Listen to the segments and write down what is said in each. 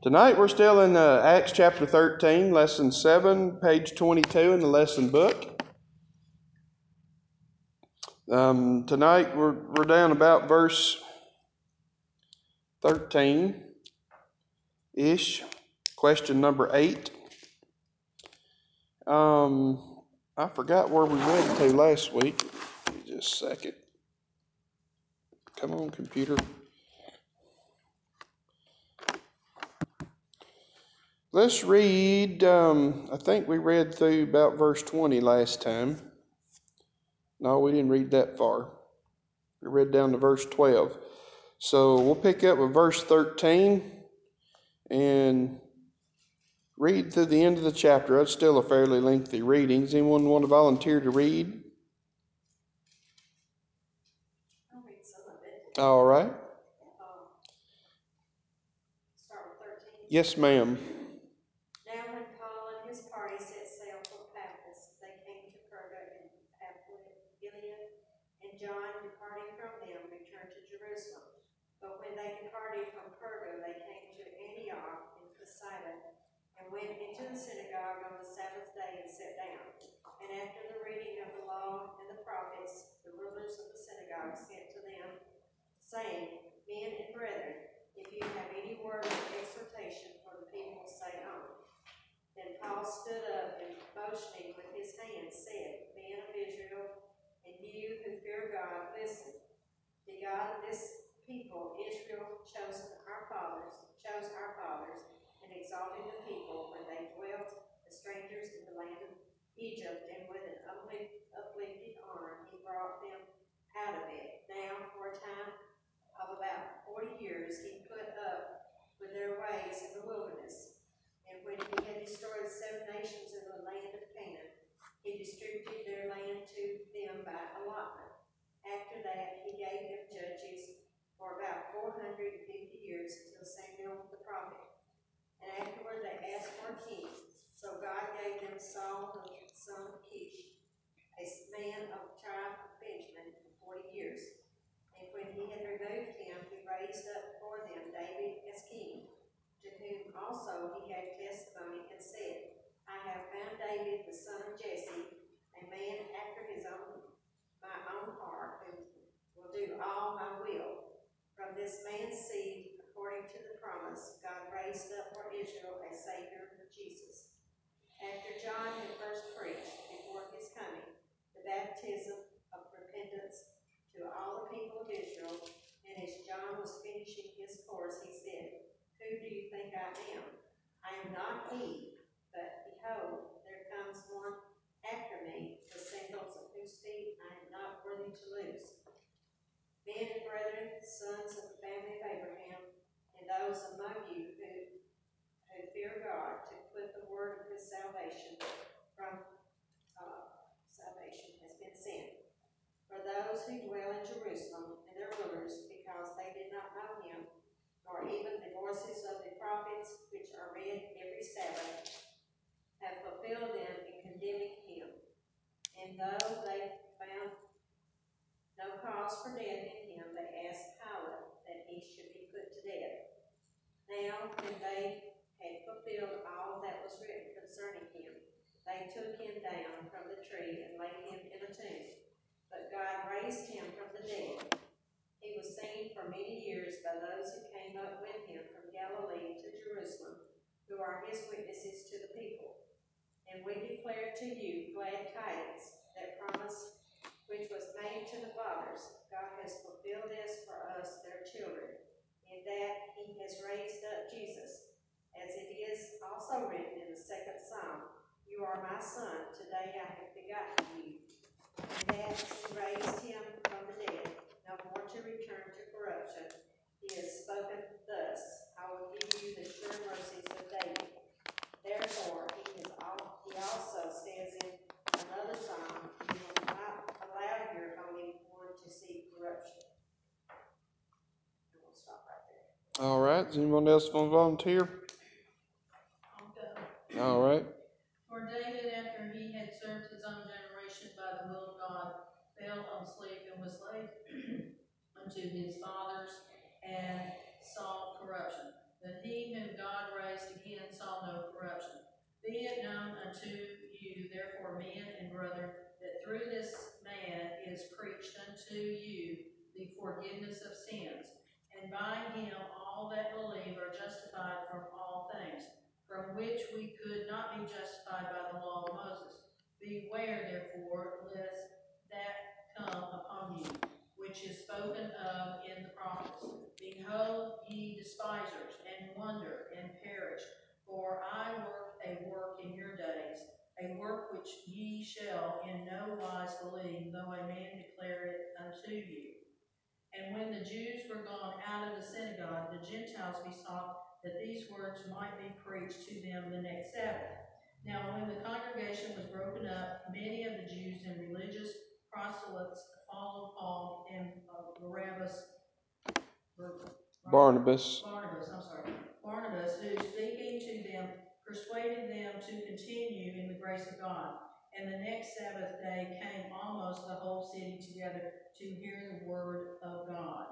Tonight we're still in Acts chapter 13, lesson 7, page 22 in the lesson book. Tonight we're down about verse 13-ish, question number 8. I forgot where we read to last week. Give me just a second. Come on, computer. Let's read, I think we read through about verse 20 last time. No, we didn't read that far. We read down to verse 12. So we'll pick up with verse 13 and read through the end of the chapter. That's still a fairly lengthy reading. Does anyone want to volunteer to read? I'll read some of it. All right. Start with 13. Yes, ma'am. Now when Paul and his party set sail for Paphos, they came to Perga in Pamphylia, and John, departing from them, returned to Jerusalem. But when they departed from Perga, they came to Antioch in Pisidia, and went into the synagogue on the Sabbath day and sat down. And after the reading of the law and the prophets, the rulers of the synagogue sent to them, saying, Men and brethren, if you have any word of exhortation for the people, say on. Then Paul stood up and motioning with his hand said, Men of Israel, and you who fear God, listen. The God of this people, Israel, chose our fathers, and exalted the people when they dwelt as strangers in the land of Egypt, and with an uplifted arm he brought them out of it. Now, for a time of about 40 years, he put up with their ways in the wilderness. And when he had destroyed 7 nations in the land of Canaan, he distributed their land to them by allotment. After that, he gave them judges for about 450 years until Samuel the prophet. And afterward they asked for a king. So God gave them Saul the son of Kish, a man of the tribe of Benjamin, for 40 years. And when he had removed him, he raised up for them David as king, to whom also he gave testimony and said, I have found David the son of Jesse, a man after my own heart, who will do all my will. From this man's seed, according to the promise, God raised up for Israel a Savior, Jesus. After John had first preached before his coming the baptism of repentance to all the people of Israel, and as John was finishing his course, he said, Who do you think I am? I am not he, but behold, there comes one after me, the sandals of whose feet I am not worthy to loose. Men and brethren, sons of the family of Abraham, and those among you who fear God, to put the word of his salvation has been sent. For those who dwell in Jerusalem and their rulers, because they did not know him, nor even the voices of the prophets, which are read every Sabbath, have fulfilled them in condemning him. And though they found no cause for death in him, they asked Pilate that he should be put to death. Now, when they had fulfilled all that was written concerning him, they took him down from the tree and laid him in a tomb. But God raised him from the dead. He was seen for many years by those who came up with him from Galilee to Jerusalem, who are his witnesses to the people. And we declare to you glad tidings, that promise which was made to the fathers. God has fulfilled this for us, their children, in that he has raised up Jesus, as it is also written in the 2nd Psalm, You are my son, today I have begotten you. And that he raised him from the dead, no more to return to corruption. He has spoken thus, I will give you the sure mercies of David. Therefore, he also says in another psalm, You will not allow your Holy One to see corruption. And we'll stop right there. All right. Does anyone else want to volunteer? I'll go. All right. For David, after he had served his own generation by the will of God, fell asleep and was laid unto his fathers and saw corruption. But he whom God Be it known unto you, therefore, men and brethren, that through this man is preached unto you the forgiveness of sins, and by him all that believe are justified from all things, from which we could not be justified by the law of Moses. Beware, therefore, lest that come upon you, which is spoken of in the prophets. Behold, ye despisers, and wonder, and perish. For I work a work in your days, a work which ye shall in no wise believe, though a man declare it unto you. And when the Jews were gone out of the synagogue, the Gentiles besought that these words might be preached to them the next Sabbath. Now when the congregation was broken up, many of the Jews and religious proselytes followed Paul and Barnabas. Barnabas, who speaking to them, persuaded them to continue in the grace of God. And the next Sabbath day came almost the whole city together to hear the word of God.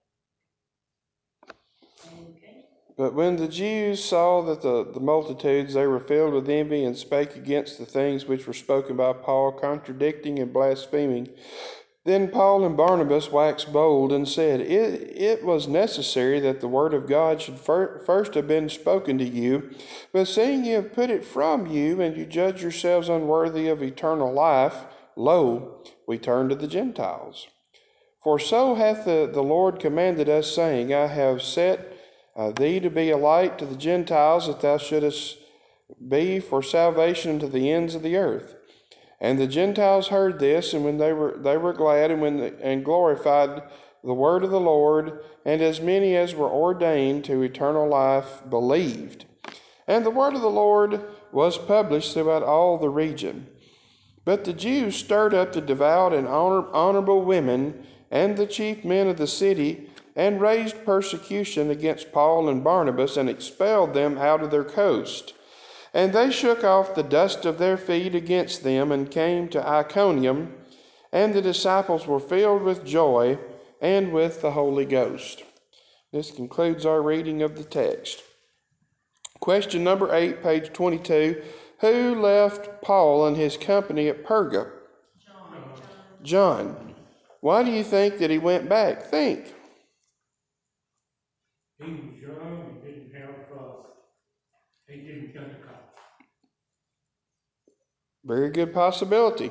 Okay. But when the Jews saw that the multitudes, they were filled with envy and spake against the things which were spoken by Paul, contradicting and blaspheming. Then Paul and Barnabas waxed bold and said, It was necessary that the word of God should first have been spoken to you, but seeing you have put it from you, and you judge yourselves unworthy of eternal life, lo, we turn to the Gentiles. For so hath the Lord commanded us, saying, I have set thee to be a light to the Gentiles, that thou shouldest be for salvation to the ends of the earth. And the Gentiles heard this, and when they were glad, and glorified the word of the Lord, and as many as were ordained to eternal life believed. And the word of the Lord was published throughout all the region. But the Jews stirred up the devout and honorable women and the chief men of the city, and raised persecution against Paul and Barnabas, and expelled them out of their coast. And they shook off the dust of their feet against them, and came to Iconium, and the disciples were filled with joy and with the Holy Ghost. This concludes our reading of the text. Question number 8, page 22. Who left Paul and his company at Perga? John. Why do you think that he went back? Think. He was young, he didn't go to college. Very good possibility.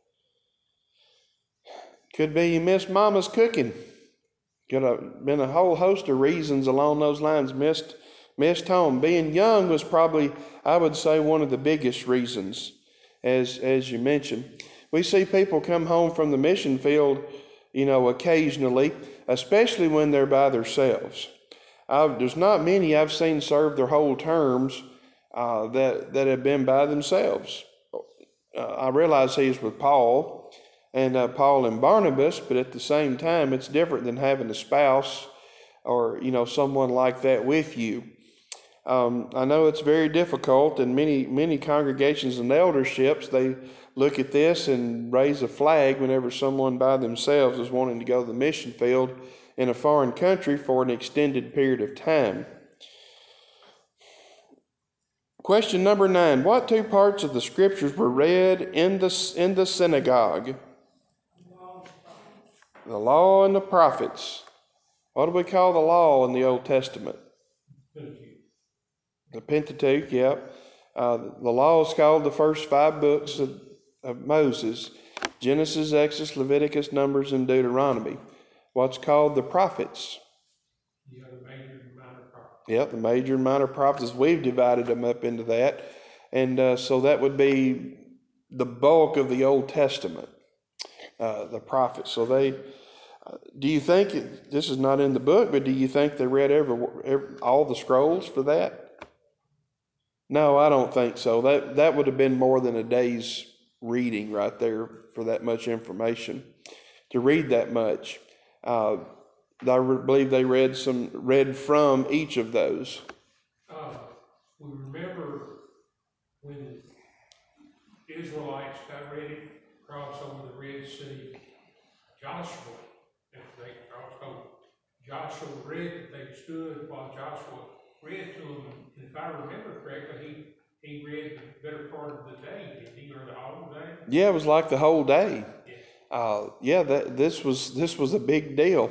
Could be he missed Mama's cooking. Could have been a whole host of reasons along those lines. Missed home. Being young was probably, I would say, one of the biggest reasons, as you mentioned. We see people come home from the mission field, occasionally, especially when they're by themselves. There's not many I've seen serve their whole terms that have been by themselves. I realize he's with Paul and Barnabas, but at the same time, it's different than having a spouse or someone like that with you. I know it's very difficult, and many congregations and elderships, they look at this and raise a flag whenever someone by themselves is wanting to go to the mission field in a foreign country for an extended period of time. Question number 9. What two parts of the scriptures were read in the synagogue? The law and the prophets. What do we call the law in the Old Testament? The Pentateuch, yep. The law is called the first 5 books of Moses: Genesis, Exodus, Leviticus, Numbers, and Deuteronomy. What's called the prophets? The major and minor prophets. Yep, the major and minor prophets. We've divided them up into that. And so that would be the bulk of the Old Testament, the prophets. So do you think, this is not in the book, but do you think they read all the scrolls for that? No, I don't think so. That would have been more than a day's reading right there for that much information, to read that much. I believe they read from each of those. We remember when the Israelites got ready to cross over the Red Sea, Joshua read that they stood while Joshua read to them. And if I remember correctly, he read the better part of the day, didn't he, or the whole day? Yeah, it was like the whole day. Yeah. This was a big deal.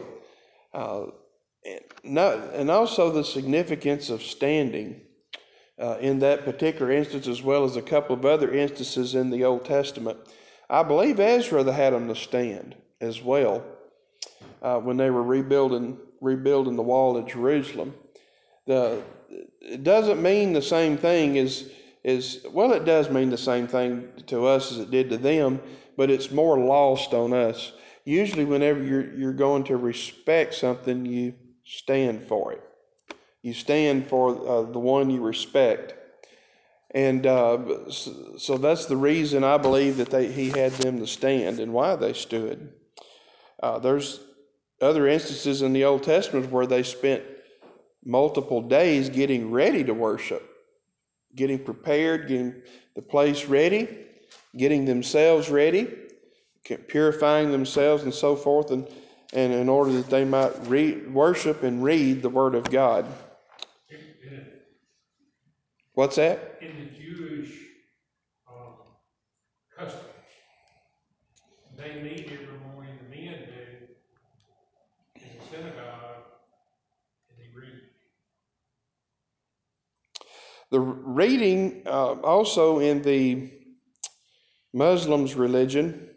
And also the significance of standing in that particular instance, as well as a couple of other instances in the Old Testament. I believe Ezra had them to stand as well when they were rebuilding the wall of Jerusalem. It doesn't mean the same thing well, it does mean the same thing to us as it did to them, but it's more lost on us. Usually whenever you're going to respect something, you stand for it. You stand for the one you respect. And so that's the reason I believe that he had them to stand and why they stood. There's other instances in the Old Testament where they spent multiple days getting ready to worship, getting prepared, getting the place ready, getting themselves ready, purifying themselves and so forth, and in order that they might worship and read the Word of God. What's that? In the Jewish customs, they meet every morning, the men do, in the synagogue, and they read. The reading also in the Muslims' religion,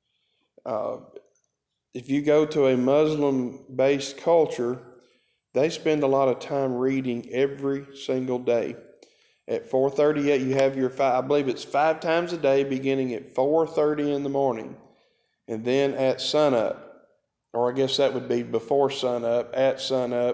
if you go to a Muslim-based culture, they spend a lot of time reading every single day. At 4:30, you have I believe it's 5 times a day, beginning at 4:30 in the morning, and then at sunup, or I guess that would be before sunup, at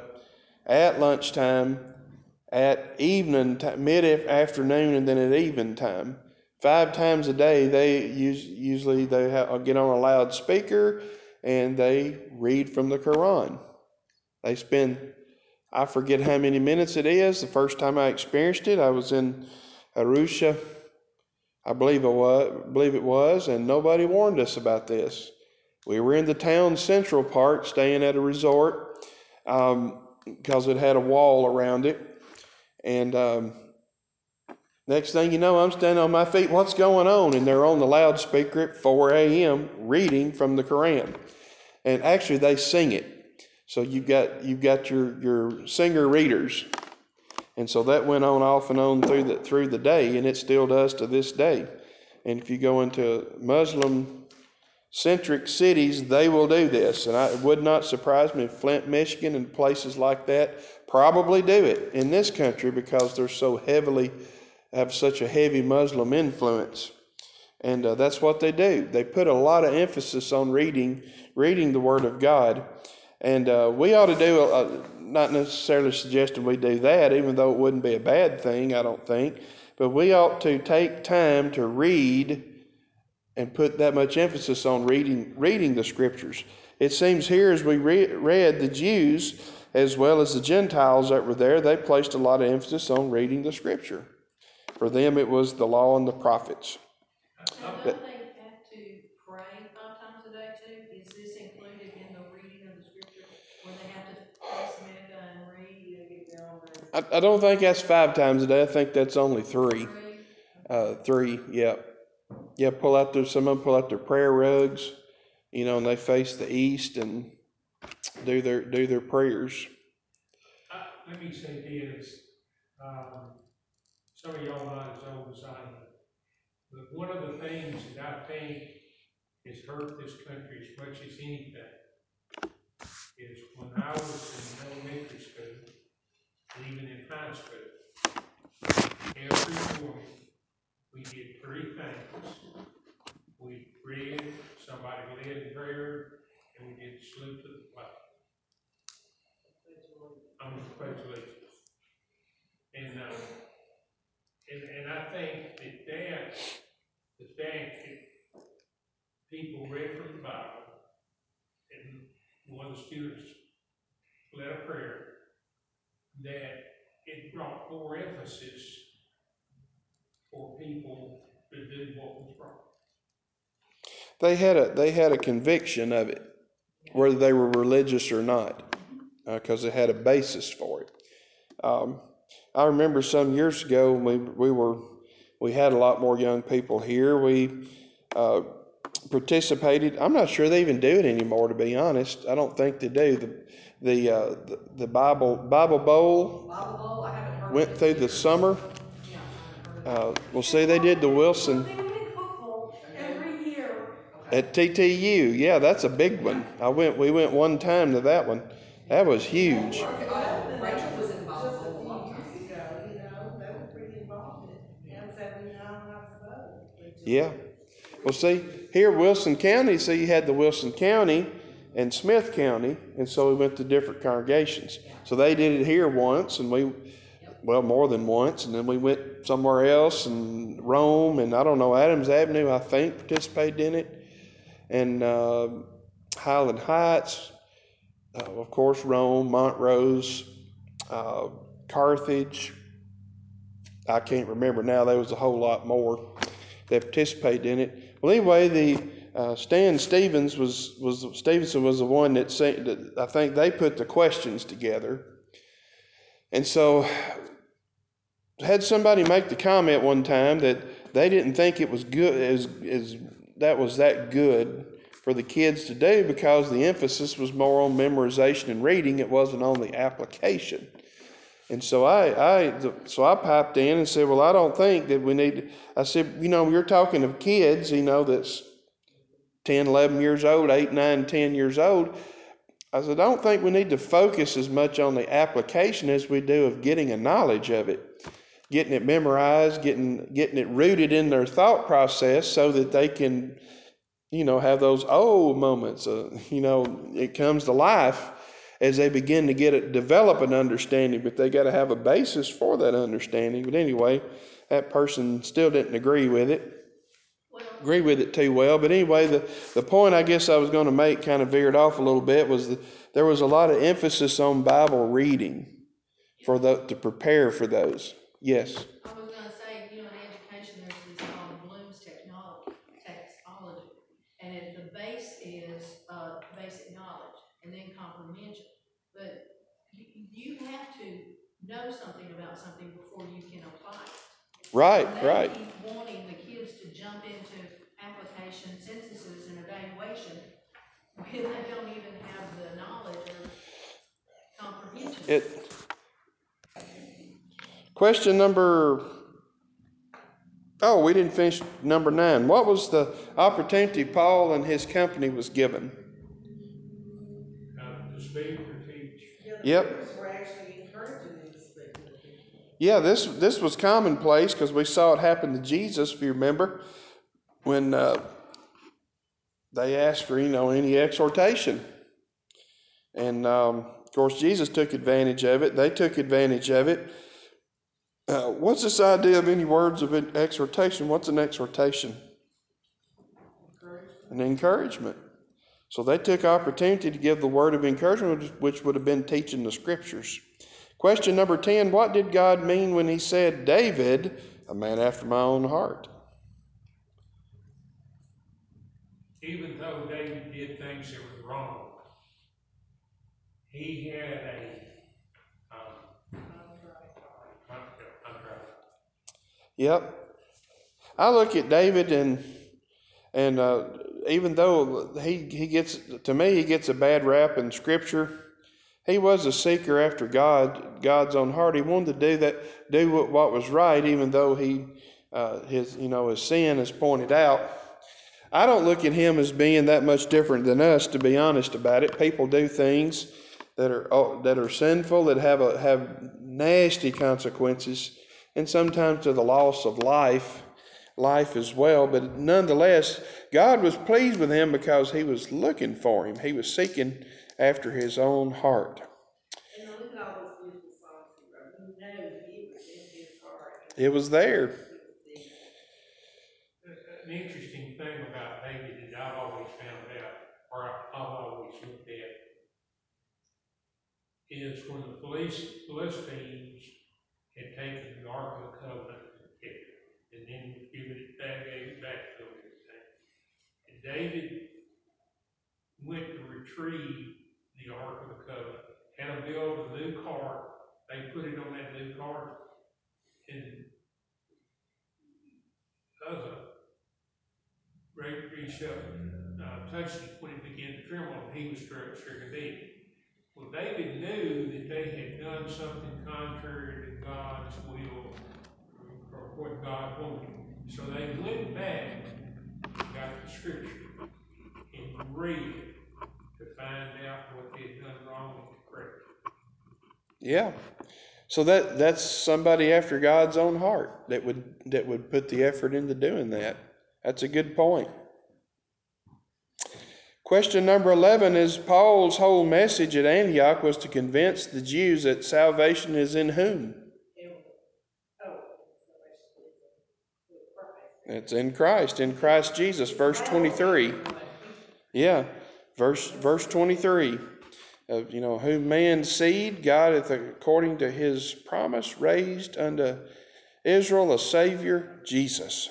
lunchtime, at evening, mid-afternoon, and then at evening time. 5 times a day, they usually get on a loudspeaker and they read from the Quran. They spend, I forget how many minutes it is. The first time I experienced it, I was in Arusha, I believe it was, and nobody warned us about this. We were in the town central part, staying at a resort, because it had a wall around it. And next thing you know, I'm standing on my feet. What's going on? And they're on the loudspeaker at 4 a.m. reading from the Quran. And actually, they sing it. So you've got your singer readers, and so that went on off and on through the day, and it still does to this day. And if you go into Muslim-centric cities, they will do this, and it would not surprise me if Flint, Michigan, and places like that probably do it in this country because they're have such a heavy Muslim influence. And that's what they do. They put a lot of emphasis on reading the Word of God. And we ought to do, not necessarily suggesting we do that, even though it wouldn't be a bad thing, I don't think. But we ought to take time to read and put that much emphasis on reading the Scriptures. It seems here as we read, the Jews, as well as the Gentiles that were there, they placed a lot of emphasis on reading the Scripture. For them, it was the law and the prophets. Now, don't they have to pray 5 times a day too? Is this included in the reading of the scripture, where they have to face Mecca and read? You get their own. I don't think that's 5 times a day. I think that's only 3. 3, yeah. Yeah, some of them pull out their prayer rugs, and they face the east and do their prayers. Let me say this. Some of y'all not as old as I am. But one of the things that I think has hurt this country as much as anything is when I was in elementary school, and even in high school, every morning we did 3 things. We read, somebody led in prayer, and we did salute to the flag. I'm the pledge allegiance. And I think that if people read from the Bible, and one of the students led a prayer, that it brought more emphasis for people to do what was wrong. They had a conviction of it, whether they were religious or not, because it had a basis for it. I remember some years ago we were we had a lot more young people here. We participated. I'm not sure they even do it anymore, to be honest. I don't think they do. The Bible Bowl Bible Bowl, I haven't heard of went it through the either. summer. Yeah, I haven't heard of it. Well, see, they did the Wilson Well, they win football every year. Okay. at TTU. Yeah, that's a big one. We went one time to that one. That was huge. Okay. Oh, Rachel was in the Bible Just a Bowl a long few time. years ago, they were pretty involved in it. And so we know how to vote, which is. Yeah. Well, see, here Wilson County, so you had the Wilson County and Smith County, and so we went to different congregations. So they did it here once, and well, more than once, and then we went somewhere else, and Rome, and I don't know, Adams Avenue, I think, participated in it, and Highland Heights, of course, Rome, Montrose, uh, Carthage. I can't remember now. There was a whole lot more that participated in it. Well, anyway, the Stan Stevenson was the one that I think they put the questions together, and so had somebody make the comment one time that they didn't think it was good as that was that good for the kids to do because the emphasis was more on memorization and reading. It wasn't on the application. And so I piped in and said, well, I don't think that we need, I said, you're talking of kids, that's 10, 11 years old, 8, 9, 10 years old. I said, I don't think we need to focus as much on the application as we do of getting a knowledge of it, getting it memorized, getting it rooted in their thought process so that they can, have those moments, it comes to life as they begin to develop an understanding, but they got to have a basis for that understanding. But anyway, that person still didn't agree with it too well. But anyway, the point I guess I was going to make kind of veered off a little bit was that there was a lot of emphasis on Bible reading to prepare for those. Yes. I was gonna say, in education, there's this called Bloom's taxonomy, and the base is basic knowledge and then comprehension. But you have to know something about something before you can apply it. Right, and they right. keep wanting the kids to jump into application, synthesis, and evaluation when they don't even have the knowledge or comprehension. Question number. Oh, we didn't finish number 9. What was the opportunity Paul and his company was given? To speak or teach. Yep. We're actually encouraging them to speak. Yeah, this was commonplace because we saw it happen to Jesus, if you remember, when they asked for any exhortation, and of course Jesus took advantage of it. They took advantage of it. What's this idea of any words of exhortation? What's an exhortation? An encouragement. So they took opportunity to give the word of encouragement, which would have been teaching the scriptures. Question number 10, what did God mean when he said, David, a man after my own heart? Even though David did things that were wrong, he had a contract. Yep. I look at David and even though he gets a bad rap in Scripture, he was a seeker after God's own heart. He wanted to do what was right, even though his sin is pointed out. I don't look at him as being that much different than us, to be honest about it. People do things that are sinful, that have nasty consequences, and sometimes to the loss of life as well. But nonetheless, God was pleased with him because he was looking for him. He was seeking after his own heart. And look at all those beautiful songs he wrote. He knows it was in his heart. It was there. An interesting thing about David that I've always found out, or I've always looked at, is when the Philistines had taken the Ark of the Covenant and then gave it back to them. And David went to retrieve the Ark of the Covenant, had them build a new cart. They put it on that new cart, and reached up and touched it when it began to tremble, and he was stricken dead. Well, David knew that they had done something contrary to God's will or what God wanted. So they went back and got the scripture and read to find out what they had done wrong and to correct it. Yeah. So that's somebody after God's own heart that would put the effort into doing that. That's a good point. Question number 11 is Paul's whole message at Antioch was to convince the Jews that salvation is in whom? It's in Christ Jesus, verse 23. Yeah, verse 23. Whom man's seed, God hath according to his promise raised unto Israel a Savior, Jesus.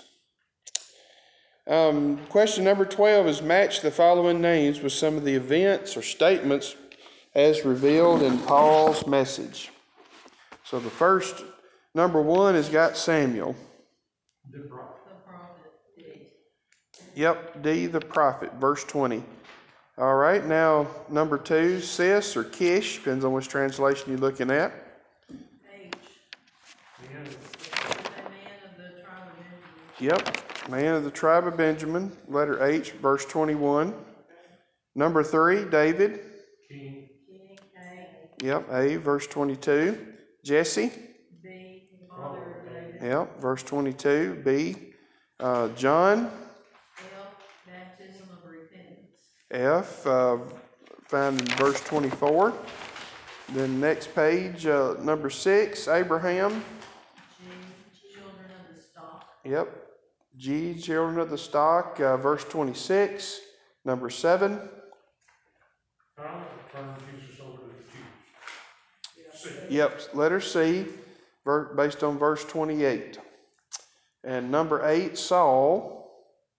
Question number 12 is match the following names with some of the events or statements as revealed in Paul's message. So the first, number 1, has got Samuel. The prophet. D. Yep, D, the prophet, verse 20. All right, now number 2, Sis or Kish, depends on which translation you're looking at. H. Man. A man of the tribe of Benjamin. Yep, man of the tribe of Benjamin, letter H, verse 21. Number 3, David. King. King. A. Yep, A, verse 22. Jesse. B. Father of David. Yep, verse 22. B. John. L. Baptism of repentance. F, found in verse 24. Then next page, number 6, Abraham. G. Children of the stock. Yep. G, children of the stock, verse 26. Number 7. God turned Jesus over to the Jews. C. Yep, letter C, based on verse 28. And number 8, Saul.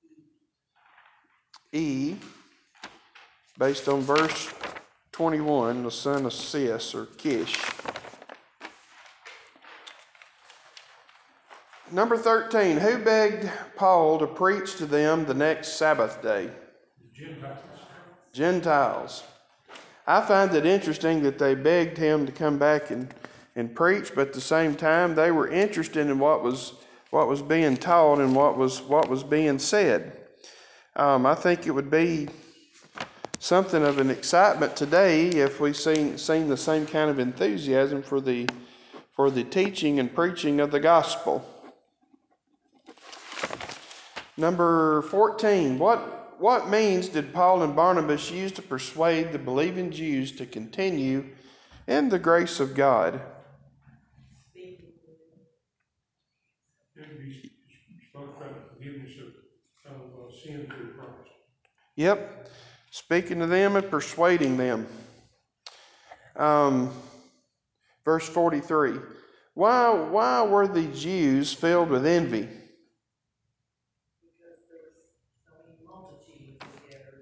E, based on verse 21, the son of Cis or Kish. Number 13, who begged Paul to preach to them the next Sabbath day? The Gentiles. Gentiles. I find it interesting that they begged him to come back and preach, but at the same time they were interested in what was being taught and what was being said. I think it would be something of an excitement today if we seen the same kind of enthusiasm for the teaching and preaching of the gospel. Number 14, what means did Paul and Barnabas use to persuade the believing Jews to continue in the grace of God? It spoke about the forgiveness of sin through Christ. Yep, speaking to them and persuading them. Verse 43, why were the Jews filled with envy? Because there was so many multitudes together.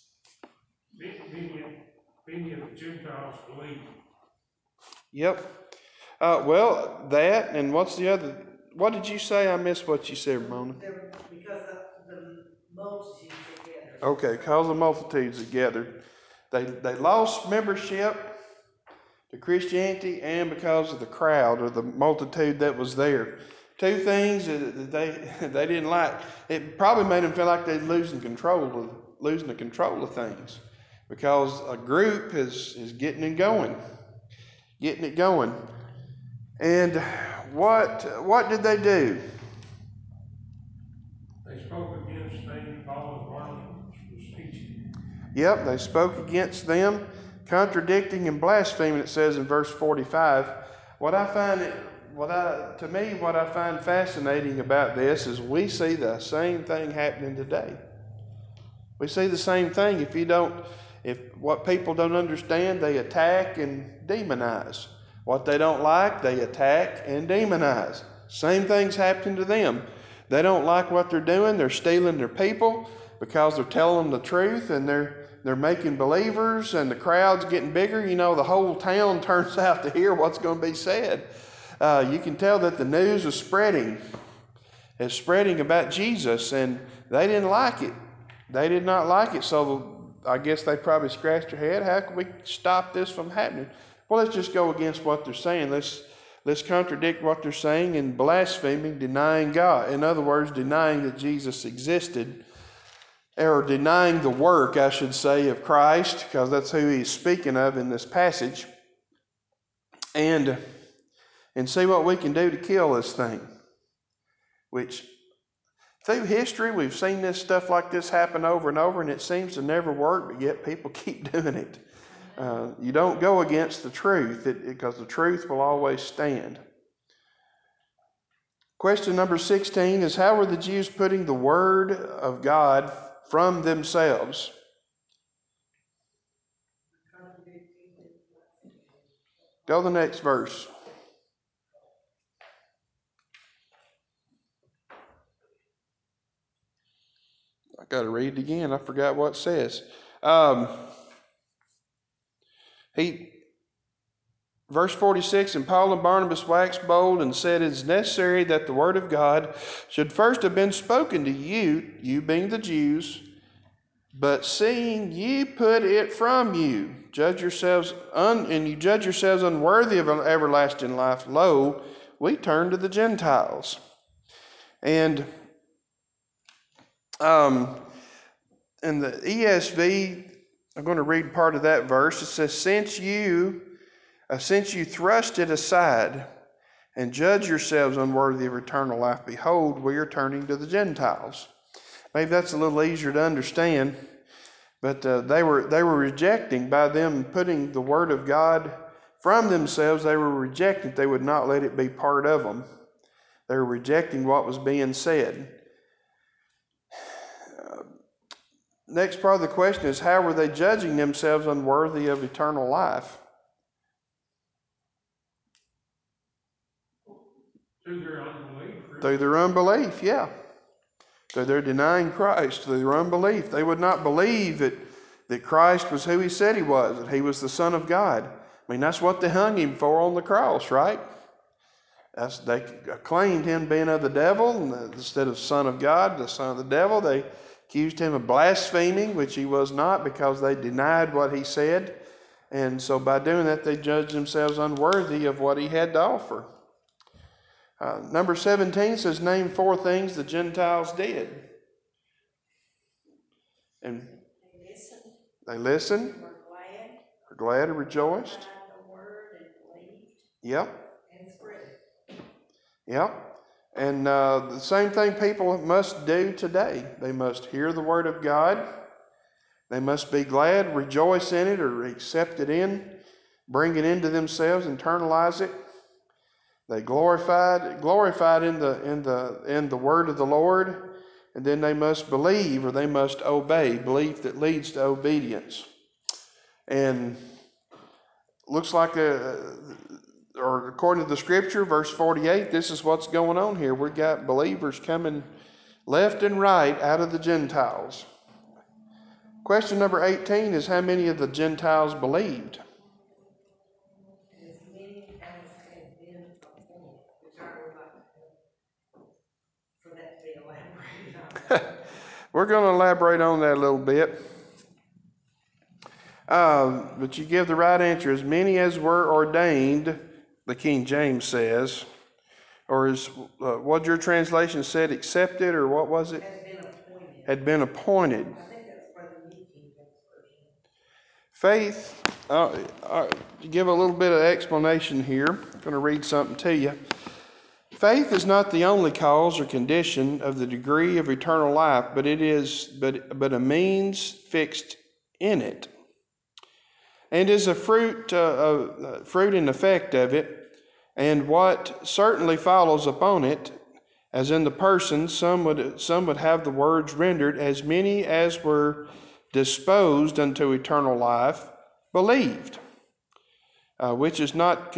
Many of the Gentiles believed. Yep. Well, that, and what's the other? What did you say? I missed what you said, Ramona. Because of the multitudes together. Okay, because the multitudes together. They lost membership to Christianity and because of the crowd or the multitude that was there. Two things that they didn't like. It probably made them feel like they're losing the control of things, because a group is getting it going. And what did they do? They spoke against things Paul and Barnabas was teaching. Yep, they spoke against them, contradicting and blaspheming, it says in verse 45. What I find fascinating about this is we see the same thing happening today. We see the same thing. If what people don't understand, they attack and demonize. What they don't like, they attack and demonize. Same thing's happening to them. They don't like what they're doing. They're stealing their people because they're telling them the truth, and they're making believers, and the crowd's getting bigger. The whole town turns out to hear what's going to be said. You can tell that the news is spreading about Jesus, and they didn't like it. They did not like it, so I guess they probably scratched their head. How can we stop this from happening? Well, let's just go against what they're saying. Let's contradict what they're saying and blaspheming, denying God. In other words, denying that Jesus existed, or denying the work, I should say, of Christ, because that's who he's speaking of in this passage, and see what we can do to kill this thing. Which, through history, we've seen this stuff like this happen over and over, and it seems to never work, but yet people keep doing it. You don't go against the truth, because the truth will always stand. Question number 16 is, how were the Jews putting the word of God from themselves? Go to the next verse. I got to read it again. I forgot what it says. Verse 46, and Paul and Barnabas waxed bold and said, it is necessary that the word of God should first have been spoken to you, you being the Jews, but seeing ye put it from you, judge yourselves and you judge yourselves unworthy of everlasting life, lo, we turn to the Gentiles. And in the ESV, I'm going to read part of that verse. It says, since you thrust it aside and judge yourselves unworthy of eternal life, behold, we are turning to the Gentiles. Maybe that's a little easier to understand, but they were rejecting, by them putting the word of God from themselves, they were rejecting. They would not let it be part of them. They were rejecting what was being said. Next part of the question is, how were they judging themselves unworthy of eternal life? Through their unbelief. Through their unbelief, yeah. Through their denying Christ, through their unbelief. They would not believe that Christ was who he said he was, that he was the Son of God. I mean, that's what they hung him for on the cross, right? They acclaimed him being of the devil, and instead of Son of God, the Son of the devil. They accused him of blaspheming, which he was not, because they denied what he said. And so by doing that, they judged themselves unworthy of what he had to offer. Number 17 says, name 4 things the Gentiles did. And they listened. Were glad and rejoiced. Yep. Yep. And the same thing people must do today. They must hear the word of God. They must be glad, rejoice in it, or accept it in, bring it into themselves, internalize it. They glorified in the word of the Lord, and then they must believe, or they must obey. Belief that leads to obedience. And looks like or according to the scripture, verse 48, this is what's going on here. We've got believers coming left and right out of the Gentiles. Question number 18 is, how many of the Gentiles believed? As many as had been appointed, which I would like for that to be elaborated on. We're going to elaborate on that a little bit. But you give the right answer. As many as were ordained, the King James says, or is what your translation said, accepted, or what was it? Had been appointed. I think that's for the New King James Version. Faith, to give a little bit of explanation here, I'm going to read something to you. Faith is not the only cause or condition of the degree of eternal life, but it is but a means fixed in it, and is a fruit and effect of it, and what certainly follows upon it, as in the person, some would have the words rendered, as many as were disposed unto eternal life believed, which is not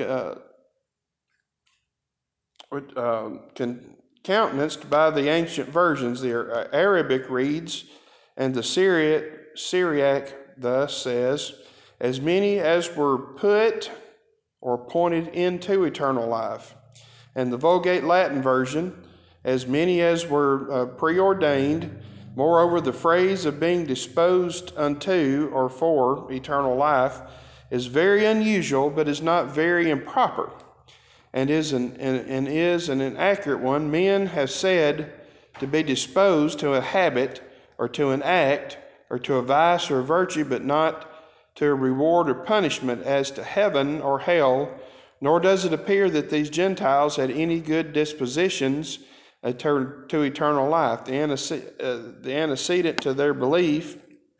countenanced by the ancient versions. The Arabic reads, and the Syriac thus says, as many as were put or appointed into eternal life. And the Vulgate Latin version, as many as were preordained, Moreover, the phrase of being disposed unto or for eternal life is very unusual, but is not very improper, and is an inaccurate one. Men have said to be disposed to a habit or to an act or to a vice or a virtue, but not to a reward or punishment as to heaven or hell, nor does it appear that these Gentiles had any good dispositions to eternal life. The antecedent to their belief,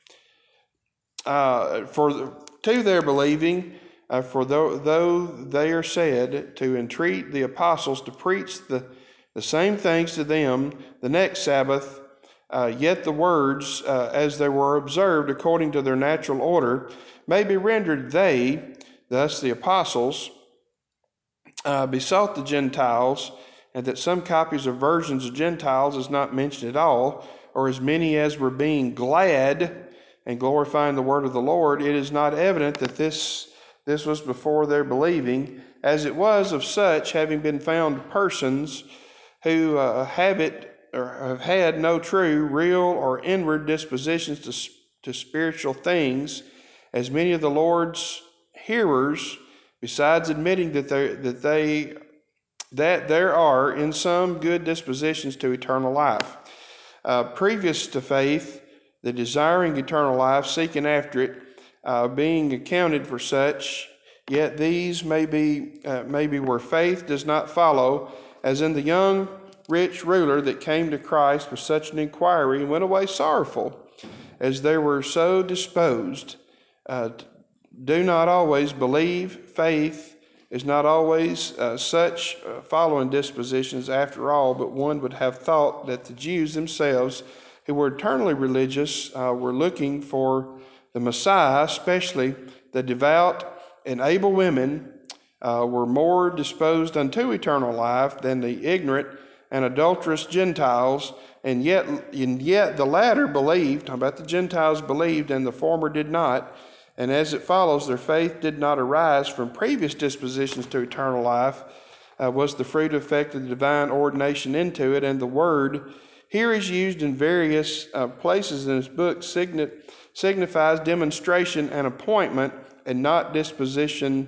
to their believing, for though they are said to entreat the apostles to preach the same things to them the next Sabbath, yet the words, as they were observed according to their natural order, may be rendered they, thus the apostles, besought the Gentiles, and that some copies or versions of Gentiles is not mentioned at all, or as many as were being glad and glorifying the word of the Lord. It is not evident that this was before their believing, as it was of such having been found persons who have had no true, real, or inward dispositions to spiritual things, as many of the Lord's hearers, besides admitting that there are in some good dispositions to eternal life. Previous to faith, the desiring eternal life, seeking after it, being accounted for such, yet these may be where faith does not follow, as in the young rich ruler that came to Christ with such an inquiry and went away sorrowful, as they were so disposed. Do not always believe. Faith is not always such following dispositions after all, but one would have thought that the Jews themselves, who were eternally religious, were looking for the Messiah, especially the devout and able women, were more disposed unto eternal life than the ignorant and adulterous Gentiles, and yet the latter believed. How about the Gentiles believed and the former did not? And as it follows, their faith did not arise from previous dispositions to eternal life, was the fruit effect of the divine ordination into it. And the word here is used in various places in this book, signifies demonstration and appointment, and not disposition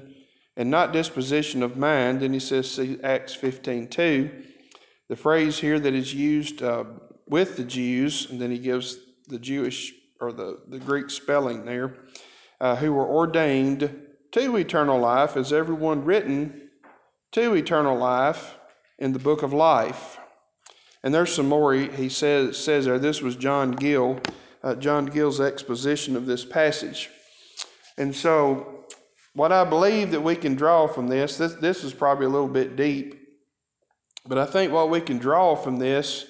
of mind. Then he says, see Acts 15:2. The phrase here that is used with the Jews, and then he gives the Jewish or the Greek spelling there, who were ordained to eternal life, is everyone written to eternal life in the book of life. And there's some more he says there. This was John Gill's exposition of this passage. And so what I believe that we can draw from this is probably a little bit deep, but I think what we can draw from this,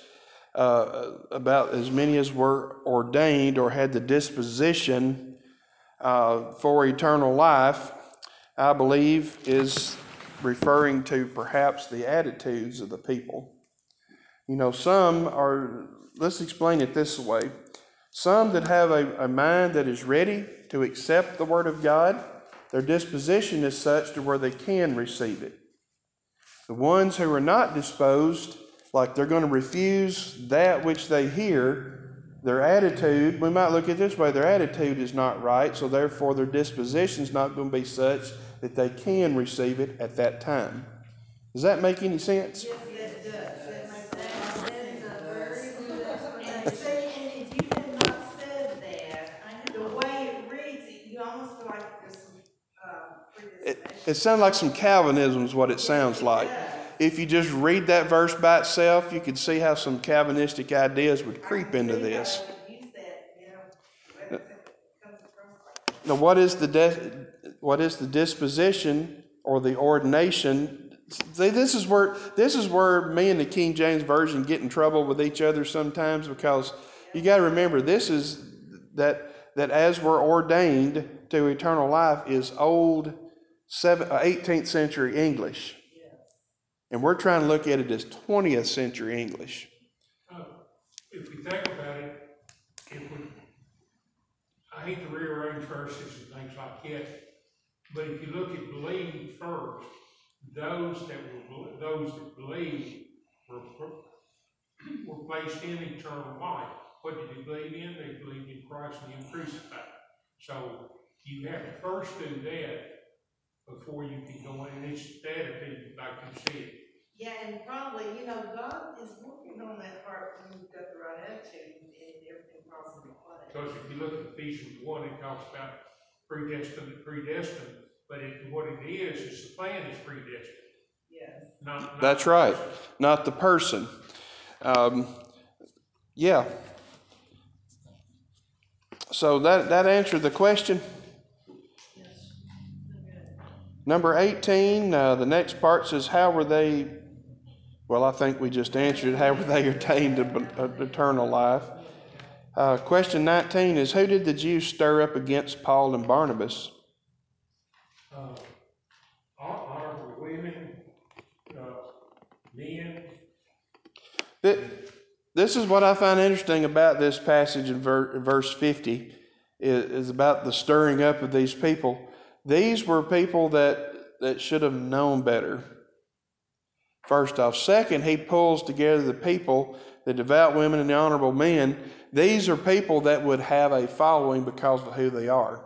about as many as were ordained or had the disposition for eternal life, I believe is referring to perhaps the attitudes of the people. You know, some are, let's explain it this way. Some that have a mind that is ready to accept the Word of God, their disposition is such to where they can receive it. The ones who are not disposed, like they're going to refuse that which they hear, their attitude, we might look at it this way, their attitude is not right, so therefore their disposition is not going to be such that they can receive it at that time. Does that make any sense? Yes, it does. That makes a lot of That is sense. a very good And explanation. see, and if you had not said that, the way it reads it, you almost feel like there's some predisposition. It sounds like some Calvinism is what it sounds like. If you just read that verse by itself, you could see how some Calvinistic ideas would creep into this. Now, what is the disposition or the ordination? See, this is where me and the King James Version get in trouble with each other sometimes, because you got to remember this is that as we're ordained to eternal life is old 18th century English, and we're trying to look at it as 20th century English. If we think about it, I hate to rearrange verses and things like that, but if you look at believe first, those that believe were placed in eternal life. what did they believe in? They believed in Christ and Him crucified. So you have to first do that before you can go in. And it's the attitude, like you said. Yeah, and probably, God is working on that heart when you've got the right attitude and everything falls into place. Because if you look at Ephesians 1, it talks about predestined, but what it is the plan is predestined. Yes. Not That's the right, person. not the person. Yeah. So that answered the question. Yes. Okay. Number 18, the next part says, how were they, well, I think we just answered it, how were they attained eternal life? Question 19 is, who did the Jews stir up against Paul and Barnabas? Honorable women, men. This is what I find interesting about this passage in verse 50, is about the stirring up of these people. These were people that should have known better. First off. Second, he pulls together the people, the devout women and the honorable men. These are people that would have a following because of who they are.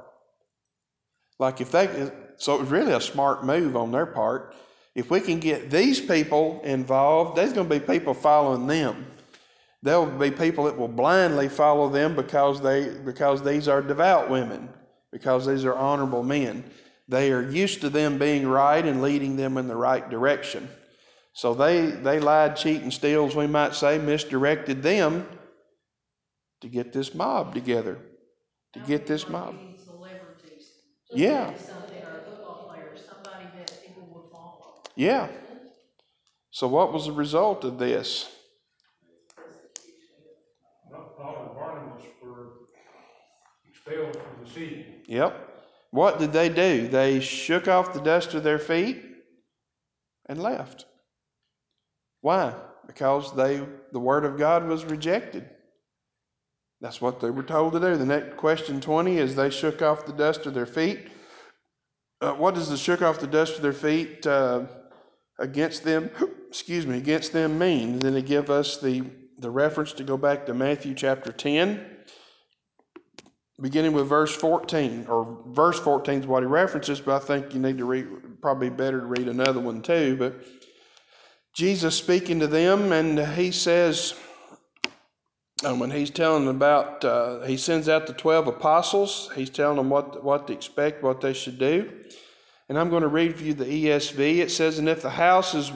So it was really a smart move on their part. If we can get these people involved, there's going to be people following them. There will be people that will blindly follow them because these are devout women, because these are honorable men. They are used to them being right and leading them in the right direction. So they lied, cheat, and steal, as we might say, misdirected them to get this mob together. To get this mob. Celebrities. Yeah. Something, or a football player, somebody that people would follow. Yeah. So what was the result of this? Paul and Barnabas were expelled from the city. Yep. What did they do? They shook off the dust of their feet and left. Why? Because the word of God was rejected. That's what they were told to do. The next question 20 is they shook off the dust of their feet. What does the shook off the dust of their feet against them mean? Then they give us the reference to go back to Matthew chapter 10, beginning with verse 14. Or verse 14 is what he references, but I think you need to read, probably better to read another one too. But Jesus speaking to them, and he says, when he's telling them about, he sends out the 12 apostles. He's telling them what to expect, what they should do. And I'm going to read for you the ESV. It says, and if the house is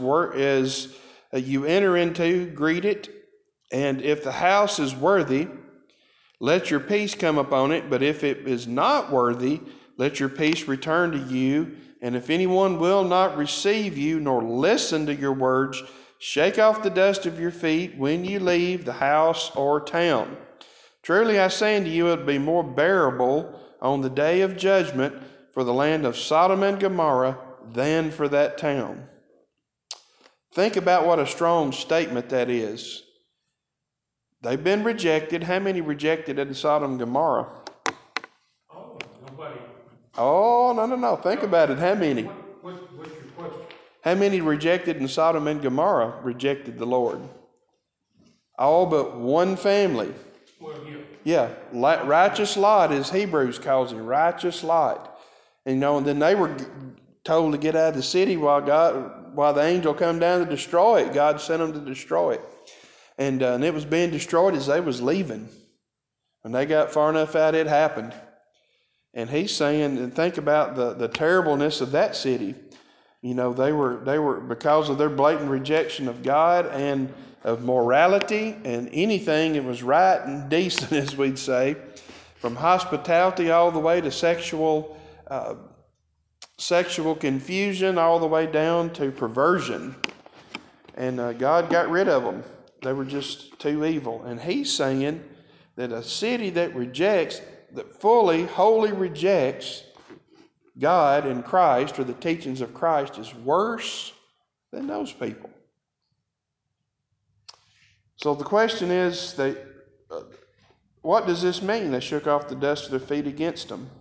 you enter into, greet it. And if the house is worthy, let your peace come upon it. But if it is not worthy, let your peace return to you. And if anyone will not receive you, nor listen to your words, shake off the dust of your feet when you leave the house or town. Truly I say unto you, it will be more bearable on the day of judgment for the land of Sodom and Gomorrah than for that town. Think about what a strong statement that is. They've been rejected. How many rejected in Sodom and Gomorrah? Oh, nobody. Oh, no. Think about it. How many? What's your question? How many rejected in Sodom and Gomorrah rejected the Lord? All but one family. Well, yeah. Righteous Lot, as Hebrews calls him, righteous Lot. And then they were told to get out of the city while the angel come down to destroy it. God sent them to destroy it. And it was being destroyed as they was leaving. When they got far enough out, it happened. And he's saying, and think about the terribleness of that city. They were because of their blatant rejection of God and of morality and anything that was right and decent, as we'd say, from hospitality all the way to sexual confusion, all the way down to perversion. And God got rid of them. They were just too evil. And he's saying that a city that wholly rejects God and Christ, or the teachings of Christ, is worse than those people. So the question is, what does this mean? They shook off the dust of their feet against them.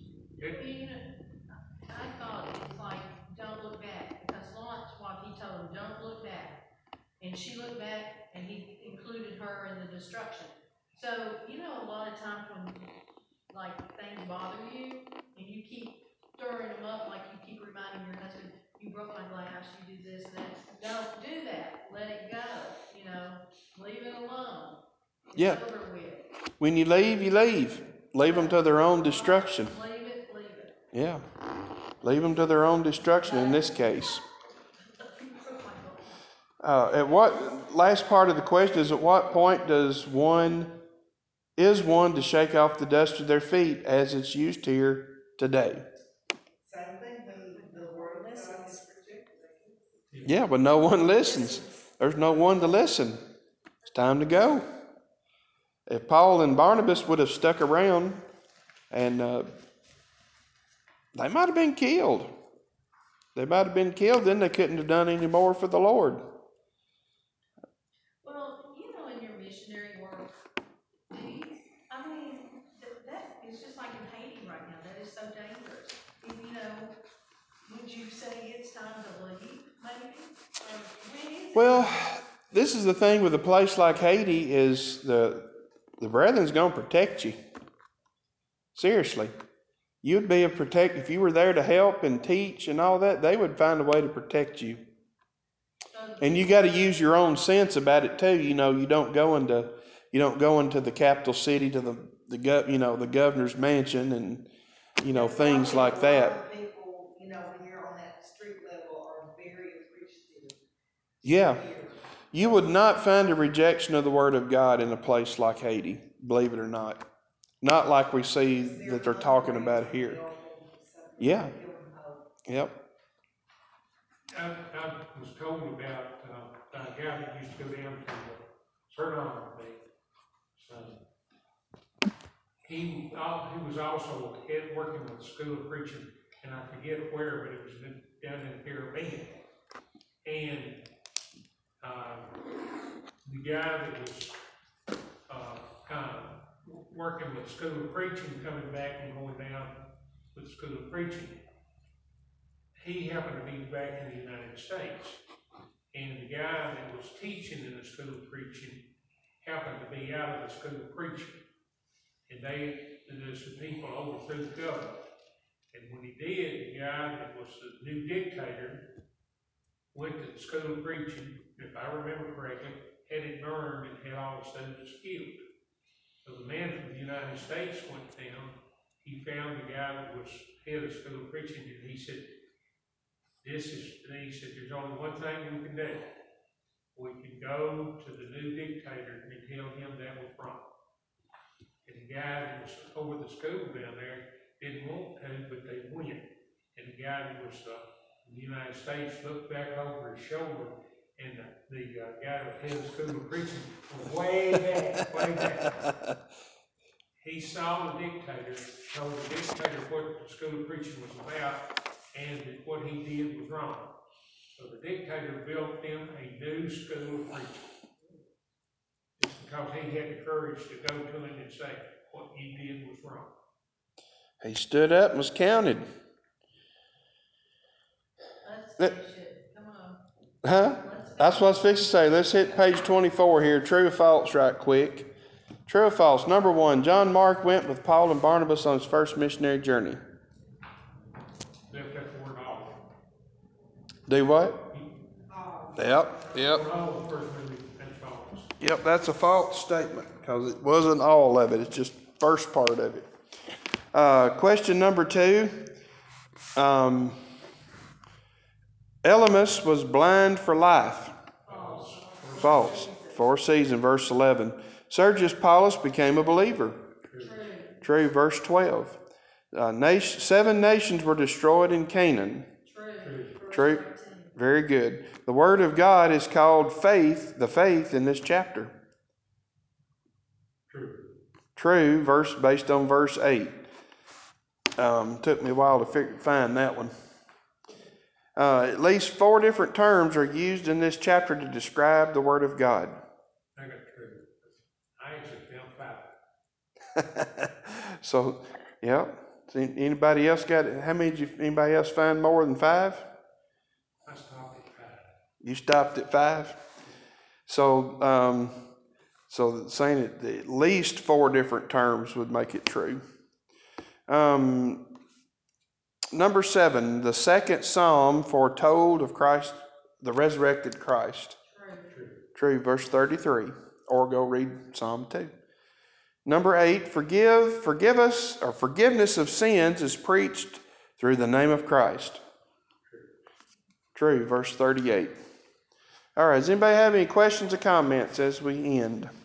I thought it's like, don't look back, because Lot's what he told them, don't look back. And she looked back, and he included her in the destruction. So, you know, a lot of times when, like, things bother you, and you keep stirring them up, like you keep reminding your husband, you broke my glass, you did this, and that. Don't do that. Let it go, you know, leave it alone. It's Yeah. over with. When you leave, you leave. Leave them to their own destruction. Leave it, leave it. Yeah. Leave them to their own destruction in this case. You broke my glass. At what, last part of the question is, at what point is one to shake off the dust of their feet as it's used here today? Same thing when the word of God is rejected. Yeah, but no one listens. There's no one to listen. It's time to go. If Paul and Barnabas would have stuck around, and they might have been killed. Then they couldn't have done any more for the Lord. Well, you know, in your missionary work, that is just like in Haiti right now. That is so dangerous. You know, would you say it's time to leave, maybe? Or when is it? Well, this is the thing with a place like Haiti is the brethren's going to protect you. Seriously. You'd be if you were there to help and teach and all that, they would find a way to protect you. And you got to use your own sense about it too. You know, you don't go into the capital city to the governor's mansion and things like that. A lot of people, here on that street level are very appreciative. Yeah. You would not find a rejection of the word of God in a place like Haiti, believe it or not. Not like we see that they're talking about here. Yeah. Yep. I was told about a guy that used to go down to Suriname with me. So he was also working with the School of Preaching, and I forget where, but it was down in the Caribbean. And the guy that was working with School of Preaching, coming back and going down with School of Preaching, he happened to be back in the United States. And the guy that was teaching in the School of Preaching happened to be out of the School of Preaching. And there's some people overthrew the government. And when he did, the guy that was the new dictator went to the School of Preaching, if I remember correctly, had it burned and had all the students killed. So the man from the United States went down. He found the guy that was head of School of Preaching, and he said, there's only one thing we can do. We can go to the new dictator and tell him that was wrong. And the guy that was over the school down there didn't want to, but they went. And the guy that was in the United States looked back over his shoulder, and the guy that was head of the School of Preaching was way back. He saw the dictator, told the dictator what the School of Preaching was about, and that what he did was wrong. So the dictator built them a new School of Preaching. It's because he had the courage to go to him and say, what you did was wrong. He stood up and was counted. Let's finish it. Come on. Huh? That's what I was fixing to say. Let's hit page 24 here. True or false right quick. True or false? Number 1, John Mark went with Paul and Barnabas on his first missionary journey. Left that word all. Do what? Yep. All the first movie, that's false. Yep, that's a false statement because it wasn't all of it. It's just first part of it. Question number 2. Elymas was blind for life. False. For a season, verse 11. Sergius Paulus became a believer. True. Verse 12. 7 nations were destroyed in Canaan. True. Very good. The word of God is called faith, the faith in this chapter. True, based on verse 8. Took me a while to find that one. At least 4 different terms are used in this chapter to describe the word of God. I got true. I actually found 5. So, yeah. Anybody else how many did anybody else find more than 5? I stopped at 5. You stopped at 5? So So saying it at least 4 different terms would make it true. Number 7, the second psalm foretold of Christ, the resurrected Christ. True, verse 33. Or go read Psalm 2. Number 8, forgiveness of sins is preached through the name of Christ. True, verse 38. All right, does anybody have any questions or comments as we end?